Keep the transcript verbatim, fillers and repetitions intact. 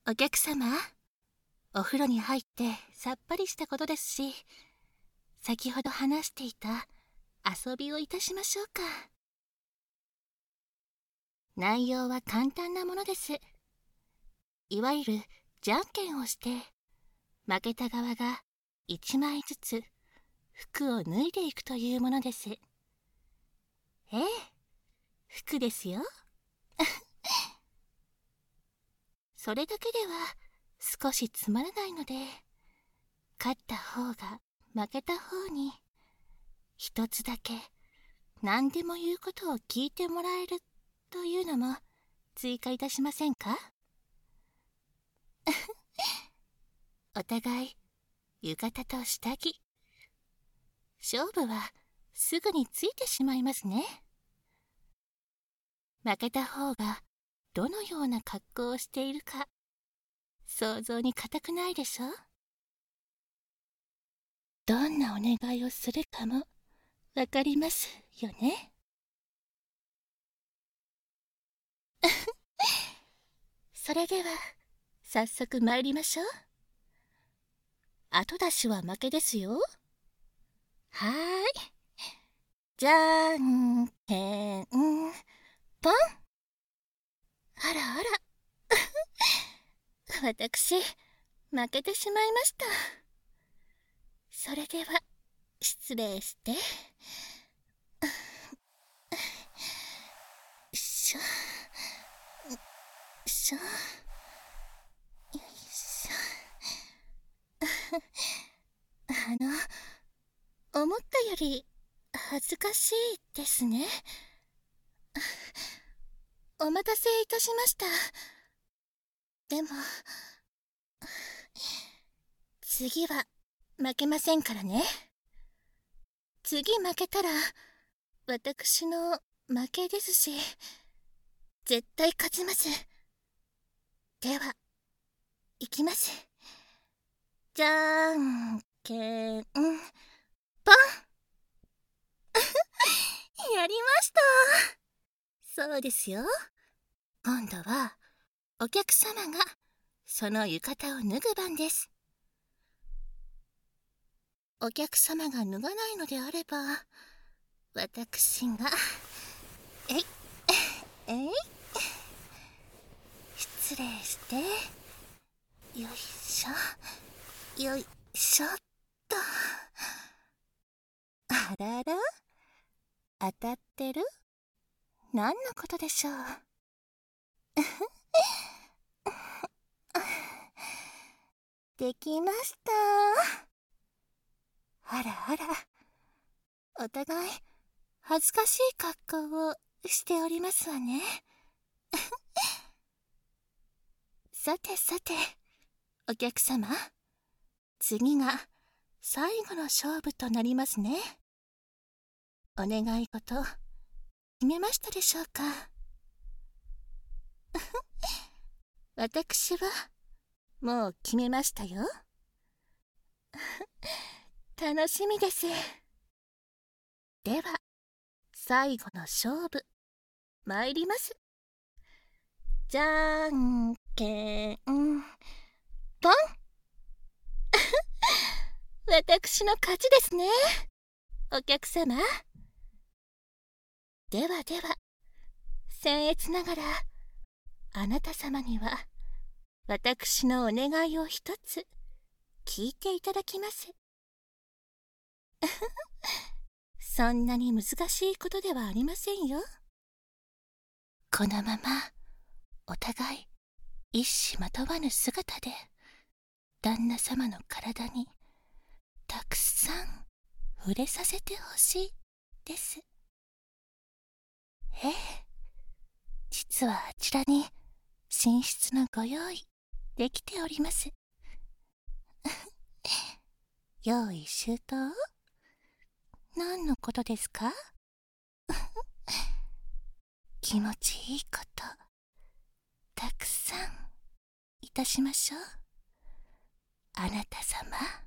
お客様、お風呂に入ってさっぱりしたことですし、先ほど話していた遊びをいたしましょうか。内容は簡単なものです。いわゆるじゃんけんをして、負けた側がいちまいずつ服を脱いでいくというものです。ええ、服ですよ。それだけでは少しつまらないので、勝った方が負けた方に一つだけ何でも言うことを聞いてもらえるというのも追加いたしませんか？お互い浴衣と下着。勝負はすぐについてしまいますね。負けた方がどのような格好をしているか想像に難くないでしょ？どんなお願いをするかもわかりますよね。それでは早速参りましょう。後出しは負けですよ。はーい。じゃんけんぽん。あらあら。私、負けてしまいました。それでは、失礼して。よいしょ。よいしょ。よいしょ。あの、思ったより恥ずかしいですね。お待たせいたしました。でも、次は負けませんからね。次負けたら、私の負けですし、絶対勝ちます。では、いきます。じゃんけんぽん。やりました。そうですよ。今度はお客様がその浴衣を脱ぐ番です。お客様が脱がないのであれば、私がえいえい失礼して、よいしょよいしょっと。あらら、当たってる？何のことでしょう。できました。あらあら、お互い恥ずかしい格好をしておりますわね。さてさて、お客様、次が最後の勝負となりますね。お願い事決めましたでしょうか？私はもう決めましたよ。楽しみです。では最後の勝負参ります。じゃんけんぽん。私の勝ちですね、お客様。ではでは、僭越ながらあなた様には私のお願いを一つ聞いていただきます。そんなに難しいことではありませんよ。このままお互い一糸まとわぬ姿で旦那様の体にたくさん触れさせてほしいです。ええ、実はあちらに寝室のご用意できております。用意周到？何のことですか？気持ちいいことたくさんいたしましょう、あなた様。